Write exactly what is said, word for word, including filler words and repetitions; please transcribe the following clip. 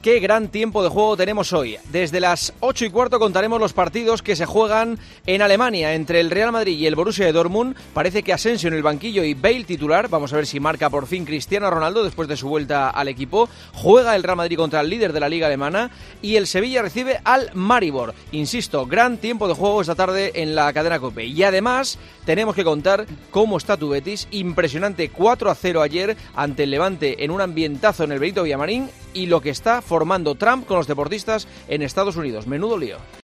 Qué gran tiempo de juego tenemos hoy. Desde las ocho y cuarto contaremos los partidos que se juegan en Alemania entre el Real Madrid y el Borussia de Dortmund. Parece que Asensio en el banquillo y Bale titular. Vamos a ver si marca por fin Cristiano Ronaldo después de su vuelta al equipo. Juega el Real Madrid contra el líder de la Liga Alemana y el Sevilla recibe al Maribor. Insisto, gran tiempo de juego esta tarde en la cadena COPE. Y además tenemos que contar cómo está tu Betis. Impresionante cuatro a cero ayer ante el Levante en un ambientazo en el Benito Villamarín y lo que está formando Trump con los deportistas en Estados Unidos. Menudo lío.